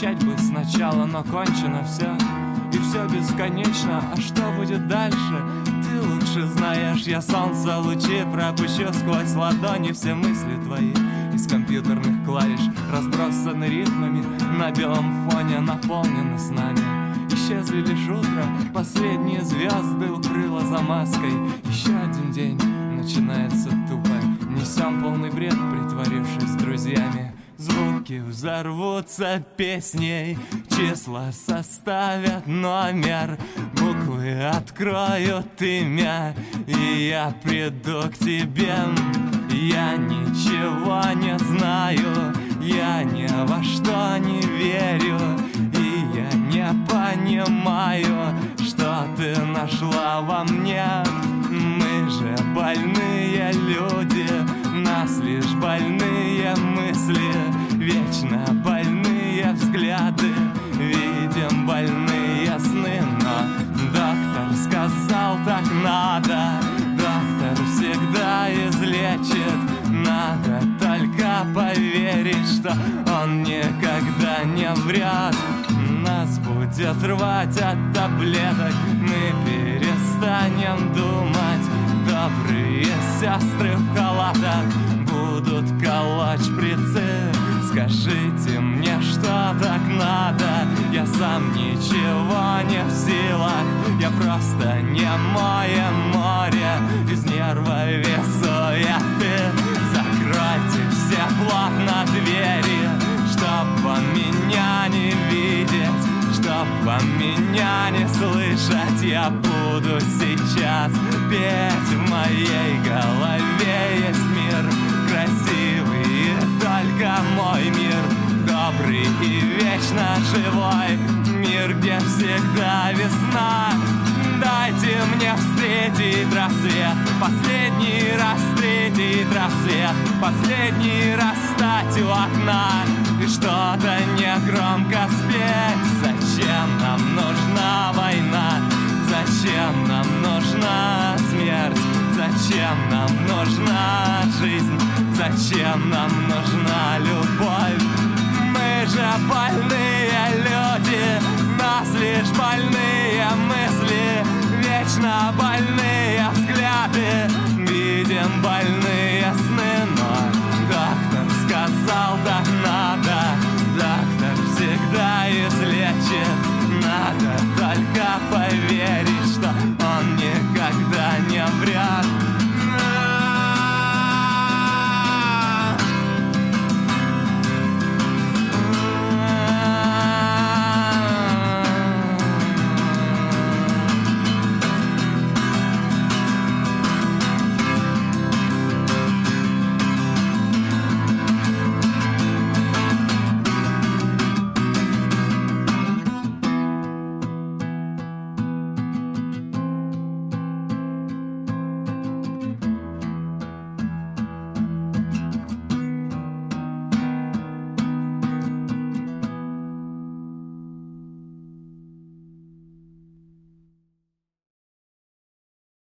Начать бы сначала, но кончено все, и все бесконечно. А что будет дальше, ты лучше знаешь. Я солнце лучи пропущу сквозь ладони. Все мысли твои из компьютерных клавиш разбросаны ритмами, на белом фоне наполнены снами. Исчезли лишь утро, последние звезды укрыло за маской. Еще один день начинается тупо, несем полный бред, притворившись друзьями. Звуки взорвутся песней, числа составят номер, буквы откроют имя, и я приду к тебе. Я ничего не знаю, я ни во что не верю, и я не понимаю, что ты нашла во мне. Мы же больные люди, нас лишь больные мысли, вечно больные взгляды, видим больные сны. Но доктор сказал, так надо, доктор всегда излечит. Надо только поверить, что он никогда не врет. Нас будет рвать от таблеток, мы перестанем думать. Добрые сестры в халатах будут колоть шприцы. Скажите мне, что так надо, я сам ничего не в силах. Я просто немое море, из нерва весуеты. Закройте все плотно двери, чтоб меня не видеть, чтоб меня не слышать. Я буду сейчас петь, в моей голове есть мир красивый, и только мой мир добрый и вечно живой. Мир, где всегда весна. Дайте мне встретить рассвет, последний раз встретить рассвет, последний раз стать у окна и что-то негромко спеть. Зачем нам нужна война? Зачем нам нужна смерть? Зачем нам нужна жизнь? Зачем нам нужна любовь? Мы же больные люди, нас лишь больные мысли, вечно больные.